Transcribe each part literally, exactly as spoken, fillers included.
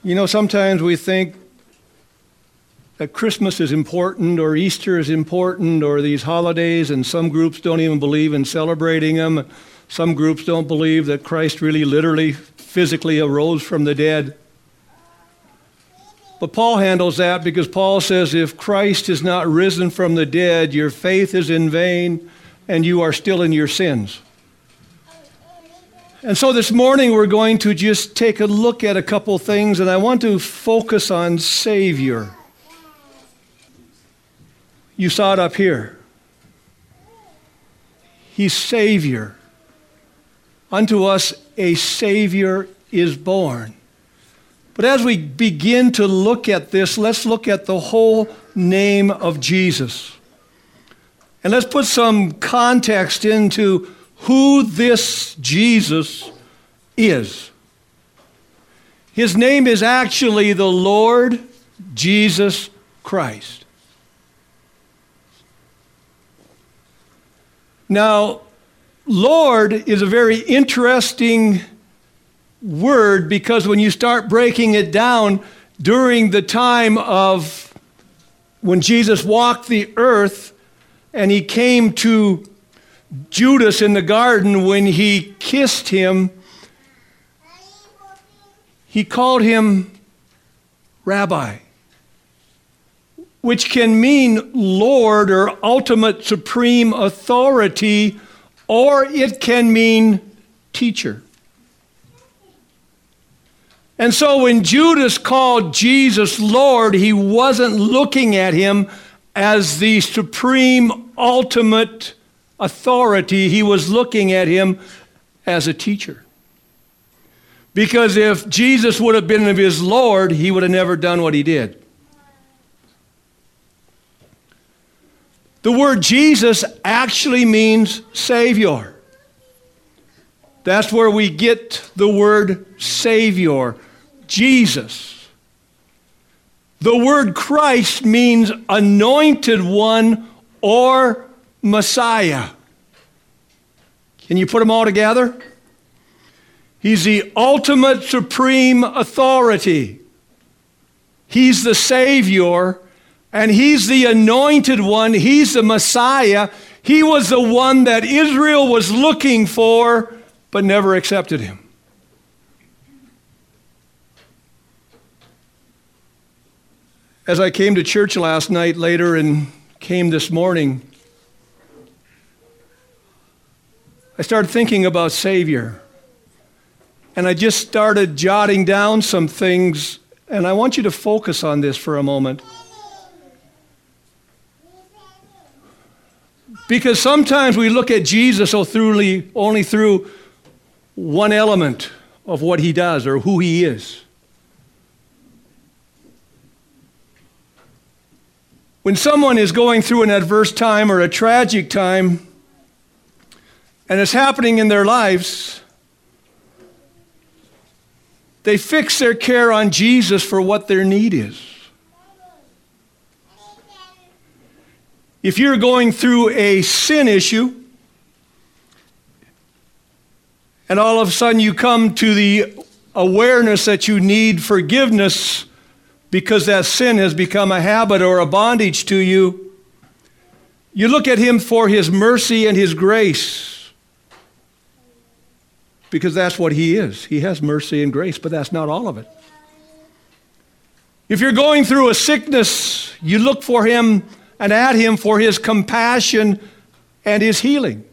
You know, sometimes we think that Christmas is important or Easter is important or these holidays, and some groups don't even believe in celebrating them. Some groups don't believe that Christ really literally, physically arose from the dead. But Paul handles that because Paul says if Christ is not risen from the dead, your faith is in vain and you are still in your sins. And so this morning we're going to just take a look at a couple things, and I want to focus on Savior. You saw it up here. He's Savior. Unto us a Savior is born. But as we begin to look at this, let's look at the whole name of Jesus. And let's put some context into who this Jesus is. His name is actually the Lord Jesus Christ. Now, Lord is a very interesting word because when you start breaking it down, during the time of when Jesus walked the earth and he came to Judas in the garden, when he kissed him, he called him Rabbi, which can mean Lord or ultimate supreme authority, or it can mean teacher. And so when Judas called Jesus Lord, he wasn't looking at him as the supreme ultimate authority. He was looking at him as a teacher. Because if Jesus would have been his Lord, he would have never done what he did. The word Jesus actually means Savior. That's where we get the word Savior, Jesus. The word Christ means anointed one or Messiah. Can you put them all together? He's the ultimate supreme authority. He's the Savior, and he's the anointed one. He's the Messiah. He was the one that Israel was looking for, but never accepted him. As I came to church last night later and came this morning, I started thinking about Savior. And I just started jotting down some things, and I want you to focus on this for a moment. Because sometimes we look at Jesus only through one element of what he does or who he is. When someone is going through an adverse time or a tragic time, and it's happening in their lives, they fix their care on Jesus for what their need is. If you're going through a sin issue, and all of a sudden you come to the awareness that you need forgiveness because that sin has become a habit or a bondage to you, you look at him for his mercy and his grace. Because that's what he is. He has mercy and grace, but that's not all of it. If you're going through a sickness, you look for him and at him for his compassion and his healing.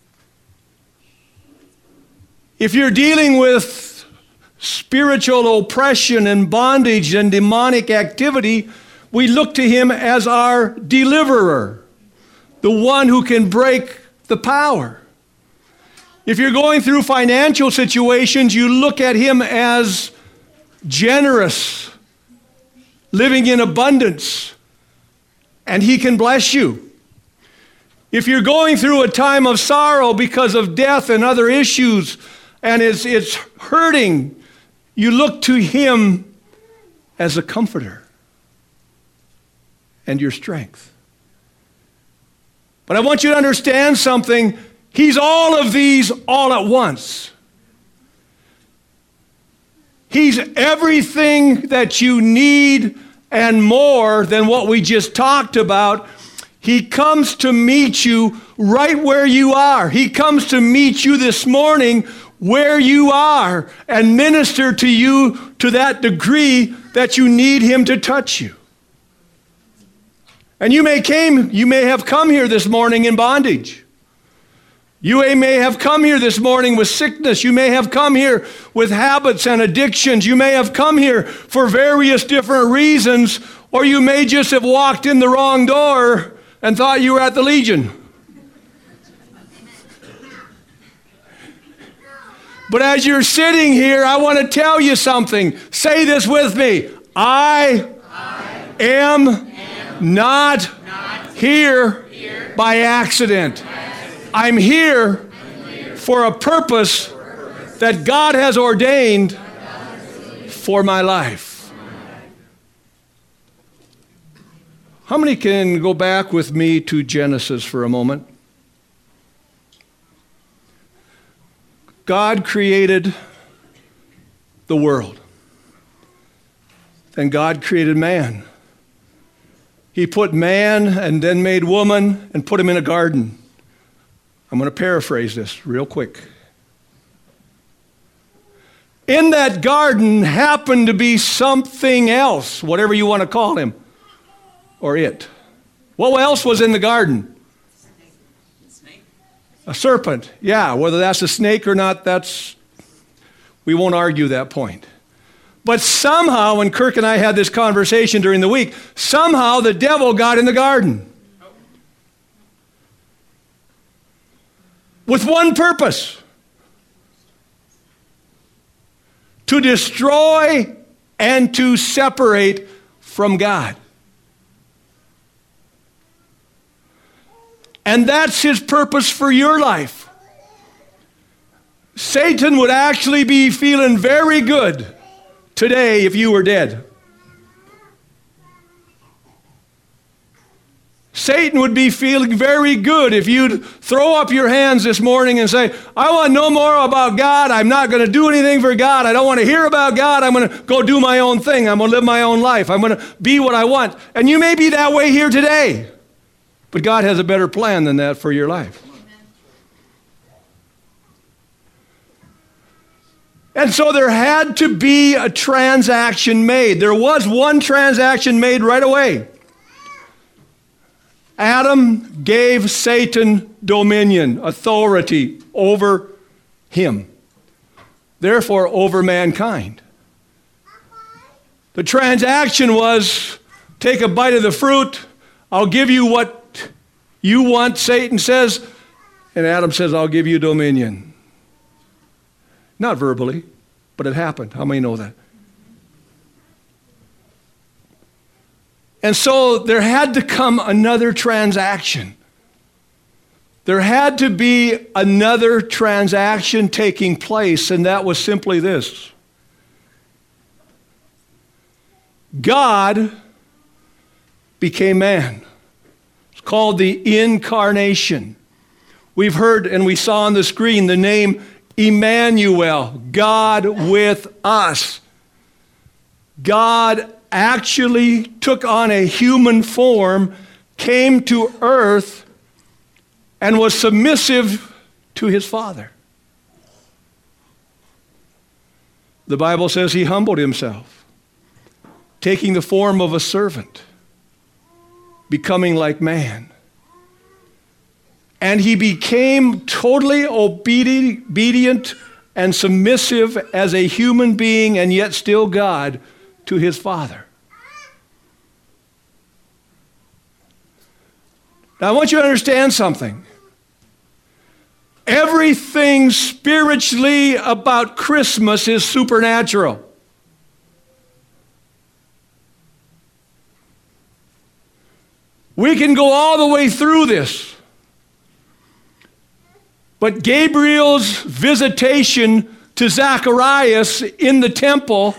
If you're dealing with spiritual oppression and bondage and demonic activity, we look to him as our deliverer, the one who can break the power. If you're going through financial situations, you look at him as generous, living in abundance, and he can bless you. If you're going through a time of sorrow because of death and other issues, and it's, it's hurting, you look to him as a comforter and your strength. But I want you to understand something. He's all of these all at once. He's everything that you need and more than what we just talked about. He comes to meet you right where you are. He comes to meet you this morning where you are and minister to you to that degree that you need him to touch you. And you may came, you may have come here this morning in bondage. You may have come here this morning with sickness. You may have come here with habits and addictions. You may have come here for various different reasons, or you may just have walked in the wrong door and thought you were at the Legion. But as you're sitting here, I want to tell you something. Say this with me. I, I am, am not, not here, here by accident. I'm here for a purpose that God has ordained for my life. How many can go back with me to Genesis for a moment? God created the world. Then God created man. He put man and then made woman and put him in a garden. I'm going to paraphrase this real quick. In that garden happened to be something else, whatever you want to call him, or it. What else was in the garden? Snake. A serpent. Yeah, whether that's a snake or not, that's, we won't argue that point. But somehow, when Kirk and I had this conversation during the week, somehow the devil got in the garden. With one purpose. To destroy and to separate from God. And that's his purpose for your life. Satan would actually be feeling very good today if you were dead. Satan would be feeling very good if you'd throw up your hands this morning and say, I want no more about God. I'm not going to do anything for God. I don't want to hear about God. I'm going to go do my own thing. I'm going to live my own life. I'm going to be what I want. And you may be that way here today. But God has a better plan than that for your life. And so there had to be a transaction made. There was one transaction made right away. Adam gave Satan dominion, authority over him. Therefore, over mankind. The transaction was, take a bite of the fruit, I'll give you what you want, Satan says, and Adam says, I'll give you dominion. Not verbally, but it happened. How many know that? And so there had to come another transaction. There had to be another transaction taking place, and that was simply this. God became man. It's called the incarnation. We've heard and we saw on the screen the name Emmanuel, God with us. God actually took on a human form, came to earth, and was submissive to his Father. The Bible says he humbled himself, taking the form of a servant, becoming like man. And he became totally obedient and submissive as a human being, and yet still God, to his Father. Now I want you to understand something. Everything spiritually about Christmas is supernatural. We can go all the way through this. But Gabriel's visitation to Zacharias in the temple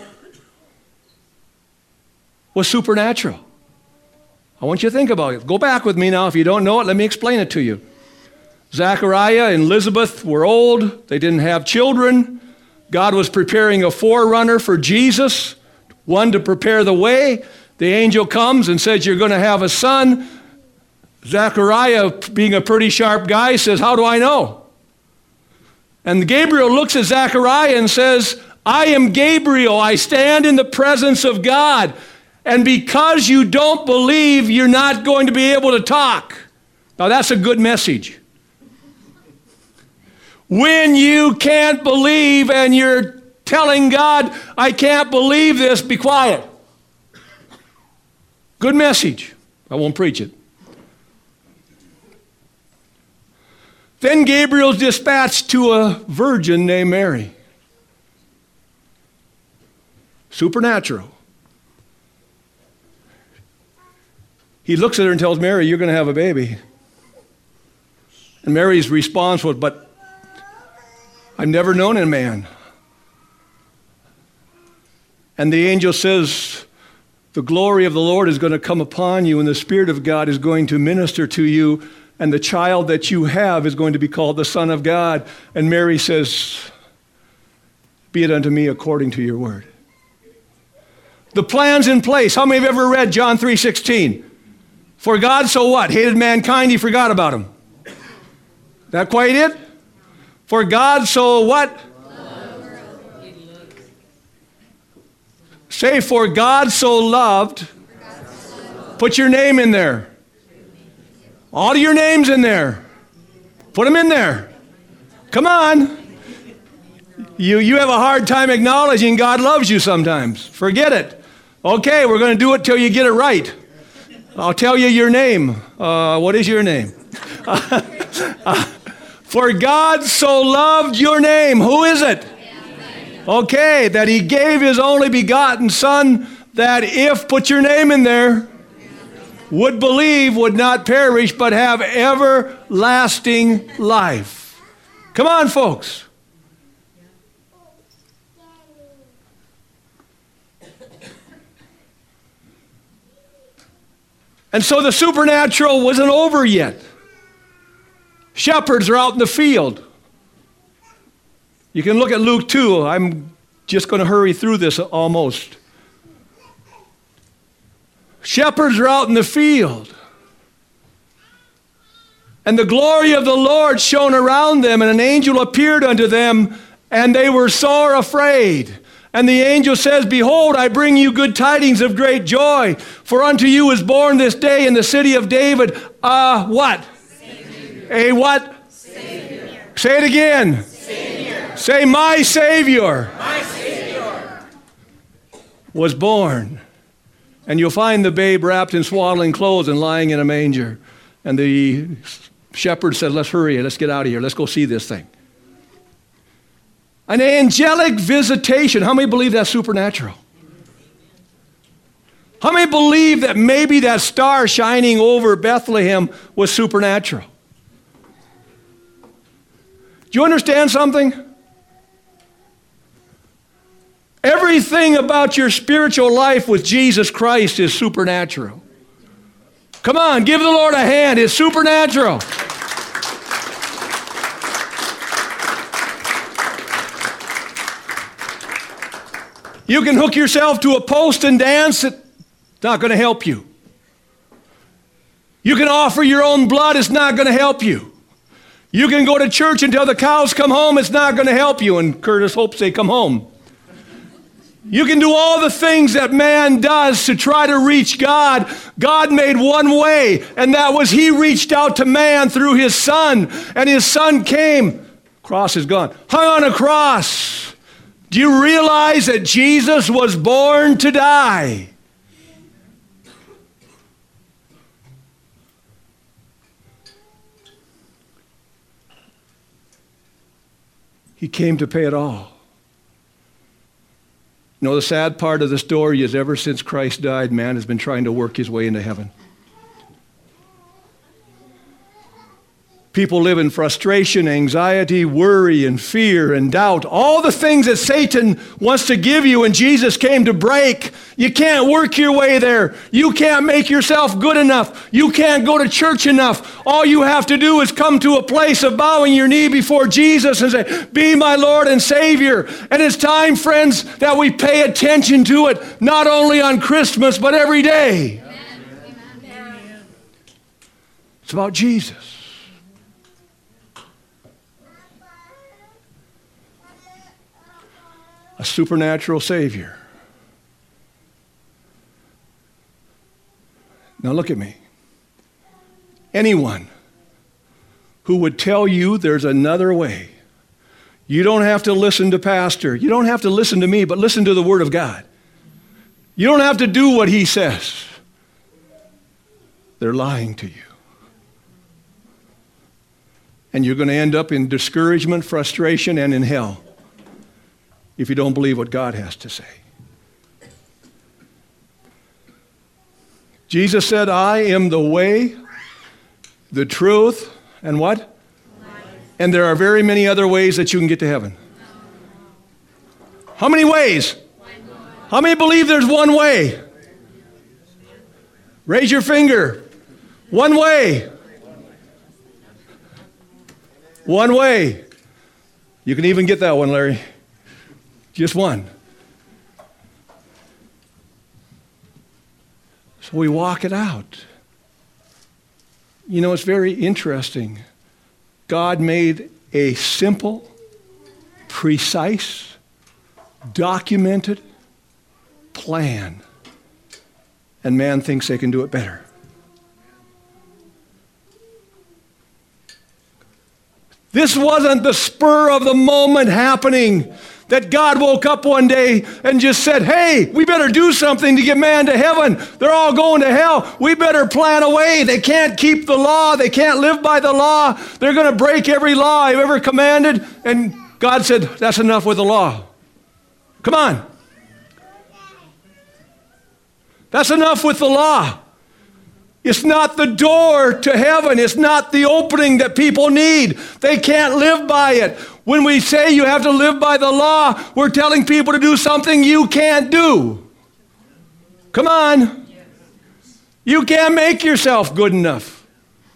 was supernatural. I want you to think about it. Go back with me now. If you don't know it, let me explain it to you. Zachariah and Elizabeth were old. They didn't have children. God was preparing a forerunner for Jesus, one to prepare the way. The angel comes and says, you're going to have a son. Zechariah, being a pretty sharp guy, says, how do I know? And Gabriel looks at Zechariah and says, I am Gabriel. I stand in the presence of God. And because you don't believe, you're not going to be able to talk. Now that's a good message. When you can't believe and you're telling God, I can't believe this, be quiet. Good message. I won't preach it. Then Gabriel's dispatched to a virgin named Mary. Supernatural. He looks at her and tells Mary, you're going to have a baby. And Mary's response was, but I've never known a man. And the angel says, the glory of the Lord is going to come upon you, and the Spirit of God is going to minister to you, and the child that you have is going to be called the Son of God. And Mary says, be it unto me according to your word. The plan's in place. How many have ever read John three sixteen? For God so what? Hated mankind, he forgot about him. That quite it? For God so what? Say, for God so loved. Put your name in there. All of your names in there. Put them in there. Come on. You, you have a hard time acknowledging God loves you sometimes. Forget it. Okay, we're going to do it till you get it right. I'll tell you your name. Uh, what is your name? uh, for God so loved your name. Who is it? Okay, that he gave his only begotten Son, that if, put your name in there, would believe, would not perish, but have everlasting life. Come on, folks. And so the supernatural wasn't over yet. Shepherds are out in the field. You can look at Luke two. I'm just going to hurry through this almost. Shepherds are out in the field. And the glory of the Lord shone around them, and an angel appeared unto them, and they were sore afraid. And the angel says, behold, I bring you good tidings of great joy, for unto you is born this day in the city of David a what? Savior. A what? Savior. Say it again. Savior. Say, my Savior. My Savior was born. And you'll find the babe wrapped in swaddling clothes and lying in a manger. And the shepherd said, let's hurry, let's get out of here, let's go see this thing. An angelic visitation. How many believe that's supernatural? How many believe that maybe that star shining over Bethlehem was supernatural? Do you understand something? Everything about your spiritual life with Jesus Christ is supernatural. Come on, give the Lord a hand. It's supernatural. You can hook yourself to a post and dance. It's not going to help you. You can offer your own blood. It's not going to help you. You can go to church until the cows come home. It's not going to help you. And Curtis hopes they come home. You can do all the things that man does to try to reach God. God made one way, and that was he reached out to man through his Son. And his Son came. Cross is gone. Hung on a cross. Do you realize that Jesus was born to die? He came to pay it all. You know, the sad part of the story is ever since Christ died, man has been trying to work his way into heaven. People live in frustration, anxiety, worry, and fear, and doubt. All the things that Satan wants to give you and Jesus came to break. You can't work your way there. You can't make yourself good enough. You can't go to church enough. All you have to do is come to a place of bowing your knee before Jesus and say, be my Lord and Savior. And it's time, friends, that we pay attention to it, not only on Christmas, but every day. Amen. It's about Jesus. A supernatural Savior. Now look at me. Anyone who would tell you there's another way, you don't have to listen to pastor, you don't have to listen to me, but listen to the Word of God. You don't have to do what he says. They're lying to you. And you're going to end up in discouragement, frustration, and in hell if you don't believe what God has to say. Jesus said, I am the way, the truth, and what? Life. And there are very many other ways that you can get to heaven. How many ways? How many believe there's one way? Raise your finger. One way. One way. You can even get that one, Larry. Just one. So we walk it out. You know, it's very interesting. God made a simple, precise, documented plan. And man thinks they can do it better. This wasn't the spur of the moment happening. That God woke up one day and just said, hey, we better do something to get man to heaven. They're all going to hell. We better plan a way. They can't keep the law. They can't live by the law. They're going to break every law I've ever commanded. And God said, that's enough with the law. Come on. That's enough with the law. It's not the door to heaven. It's not the opening that people need. They can't live by it. When we say you have to live by the law, we're telling people to do something you can't do. Come on. You can't make yourself good enough.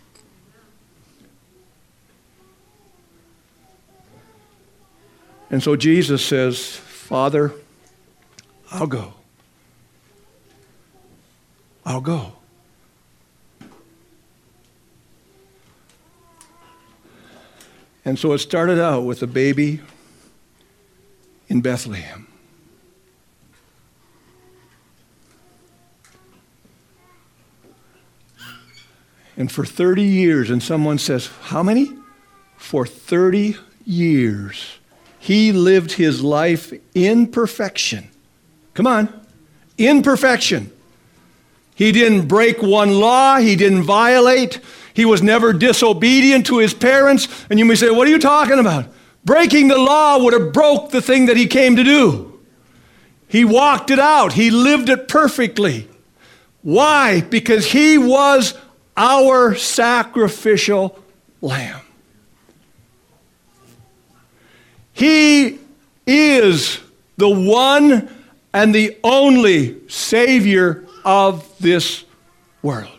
And so Jesus says, Father, I'll go. I'll go. And so it started out with a baby in Bethlehem. And for thirty years, and someone says, how many? For thirty years, he lived his life in perfection. Come on, in perfection. He didn't break one law. He didn't violate. He was never disobedient to his parents. And you may say, what are you talking about? Breaking the law would have broke the thing that he came to do. He walked it out. He lived it perfectly. Why? Because he was our sacrificial lamb. He is the one and the only Savior of this world.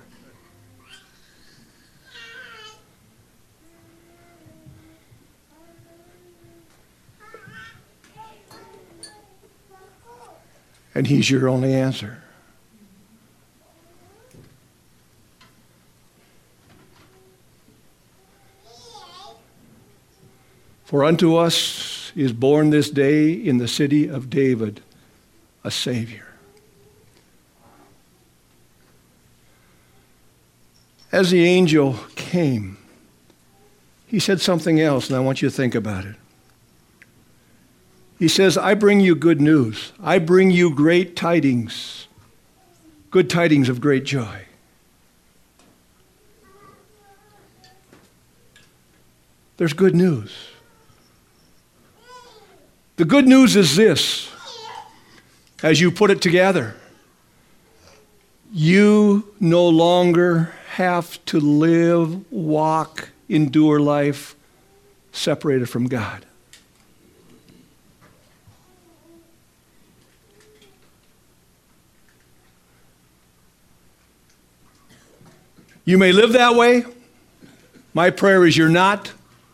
And he's your only answer. For unto us is born this day in the city of David a Savior. As the angel came, he said something else, and I want you to think about it. He says, I bring you good news. I bring you great tidings, good tidings of great joy. There's good news. The good news is this, as you put it together, you no longer have to live, walk endure life separated from God. You may live that way. My prayer is you're not.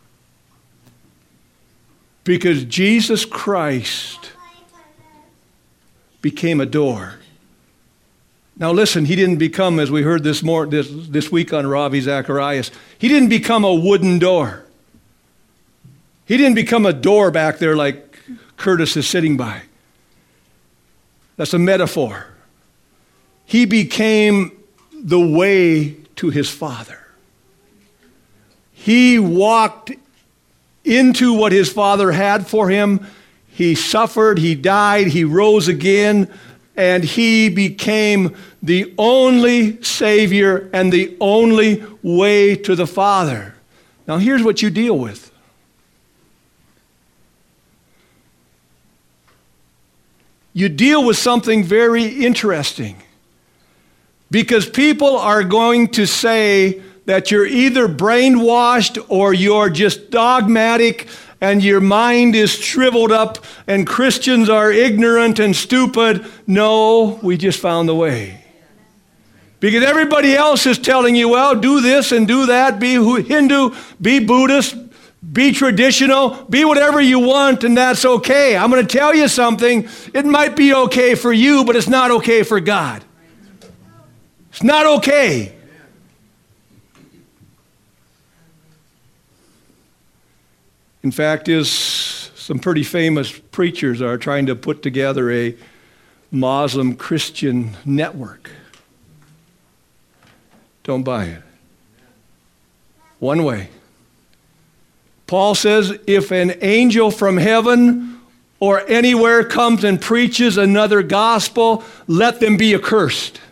Because Jesus Christ became a door. Now listen, he didn't become, as we heard this, more, this, this week on Ravi Zacharias, he didn't become a wooden door. He didn't become a door back there like Curtis is sitting by. That's a metaphor. He became the way to his Father. He walked into what his Father had for him. He suffered, he died, he rose again, and he became the only Savior and the only way to the Father. Now here's what you deal with. You deal with something very interesting. Because people are going to say that you're either brainwashed or you're just dogmatic and your mind is shriveled up and Christians are ignorant and stupid. No, we just found the way. Because everybody else is telling you, well, do this and do that, be Hindu, be Buddhist, be traditional, be whatever you want, and that's okay. I'm going to tell you something. It might be okay for you, but it's not okay for God. It's not okay. In fact, is some pretty famous preachers are trying to put together a Muslim Christian network. Don't buy it. One way. Paul says, if an angel from heaven or anywhere comes and preaches another gospel, let them be accursed.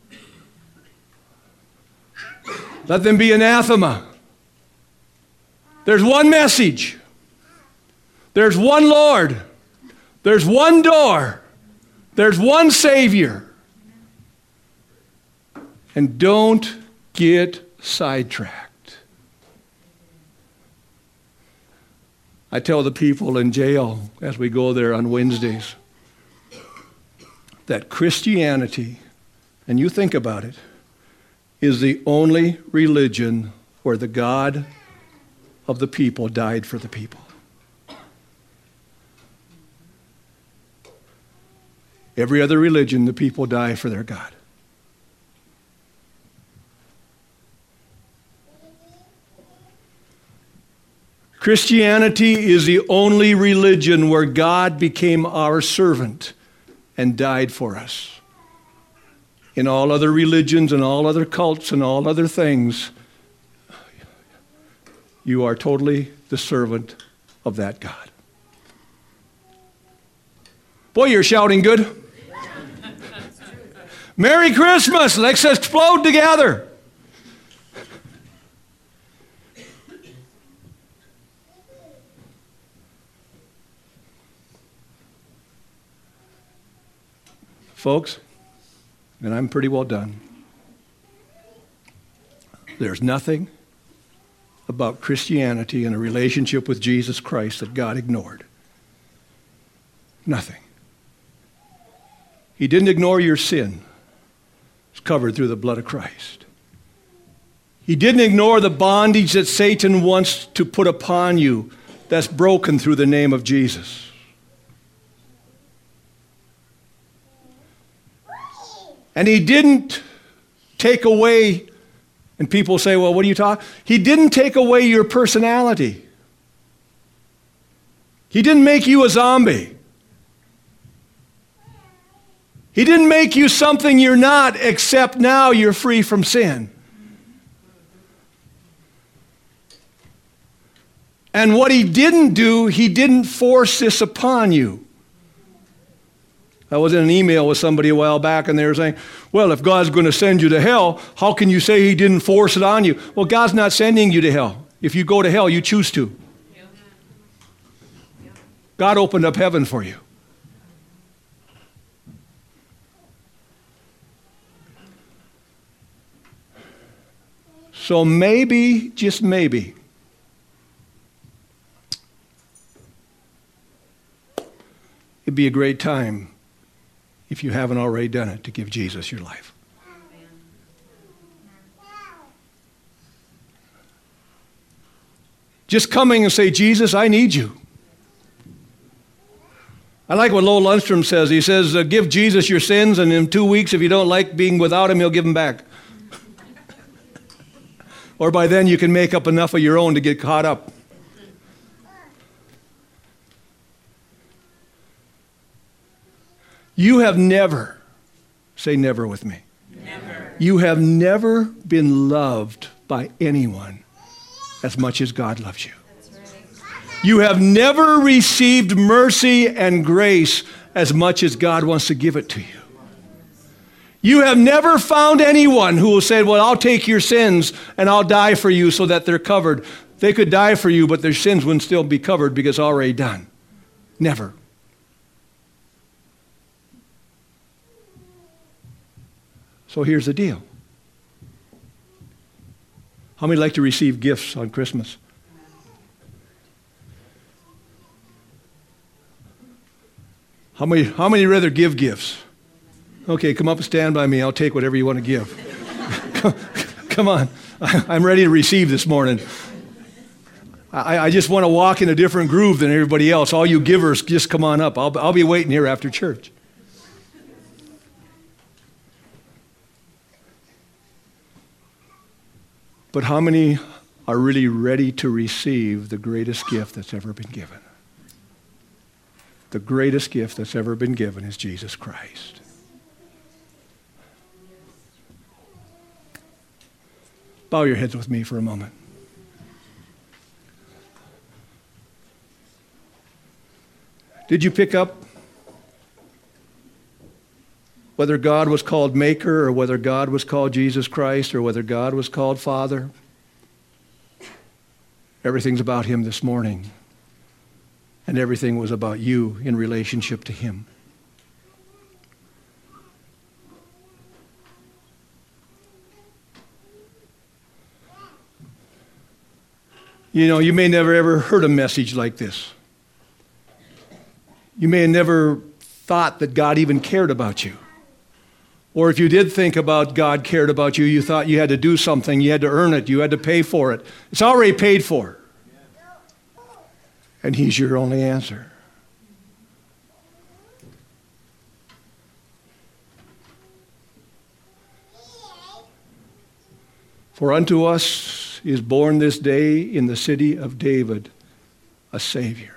Let them be anathema. There's one message. There's one Lord. There's one door. There's one Savior. And don't get sidetracked. I tell the people in jail as we go there on Wednesdays that Christianity, and you think about it, is the only religion where the God of the people died for the people. Every other religion, the people die for their God. Christianity is the only religion where God became our servant and died for us. In all other religions and all other cults and all other things, you are totally the servant of that God. Boy, you're shouting good. Merry Christmas! Let's explode together. Folks, and I'm pretty well done. There's nothing about Christianity and a relationship with Jesus Christ that God ignored. Nothing. He didn't ignore your sin. It's covered through the blood of Christ. He didn't ignore the bondage that Satan wants to put upon you that's broken through the name of Jesus. And he didn't take away, and people say, well, what are you talking? He didn't take away your personality. He didn't make you a zombie. He didn't make you something you're not, except now you're free from sin. And what he didn't do, he didn't force this upon you. I was in an email with somebody a while back, and they were saying, well, if God's going to send you to hell, how can you say he didn't force it on you? Well, God's not sending you to hell. If you go to hell, you choose to. God opened up heaven for you. So maybe, just maybe, it'd be a great time, if you haven't already done it, to give Jesus your life. Just coming and say, Jesus, I need you. I like what Lowell Lundstrom says. He says, uh, give Jesus your sins, and in two weeks, if you don't like being without him, he'll give them back. Or by then, you can make up enough of your own to get caught up. You have never, say never with me. Never. You have never been loved by anyone as much as God loves you. You have never received mercy and grace as much as God wants to give it to you. You have never found anyone who will say, well, I'll take your sins and I'll die for you so that they're covered. They could die for you, but their sins wouldn't still be covered because it's already done. Never. So here's the deal. How many like to receive gifts on Christmas? How many, how many rather give gifts? Okay, come up and stand by me. I'll take whatever you want to give. come, come on. I'm ready to receive this morning. I, I just want to walk in a different groove than everybody else. All you givers, just come on up. I'll, I'll be waiting here after church. But how many are really ready to receive the greatest gift that's ever been given? The greatest gift that's ever been given is Jesus Christ. Bow your heads with me for a moment. Did you pick up whether God was called Maker or whether God was called Jesus Christ or whether God was called Father? Everything's about him this morning. And everything was about you in relationship to him. You know, you may never ever heard a message like this. You may have never thought that God even cared about you. Or if you did think about God cared about you, you thought you had to do something, you had to earn it, you had to pay for it. It's already paid for. And he's your only answer. For unto us is born this day in the city of David a Savior.